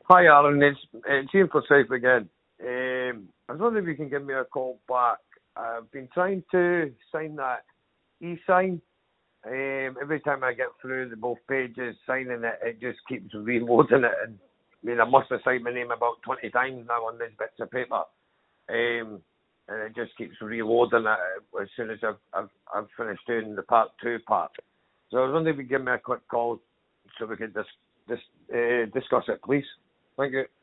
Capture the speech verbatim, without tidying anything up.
Hi, Alan. It's, it's Ian Forsyth again. Um, I was wondering if you can give me a call back. I've been trying to sign that e-sign. Um, every time I get through the both pages signing it, it just keeps reloading it. And I mean, I must have signed my name about twenty times now on these bits of paper. Um, and it just keeps reloading it as soon as I've, I've, I've finished doing the part two part. So I was wondering if you could give me a quick call so we could dis- dis- uh, discuss it, please. Thank you.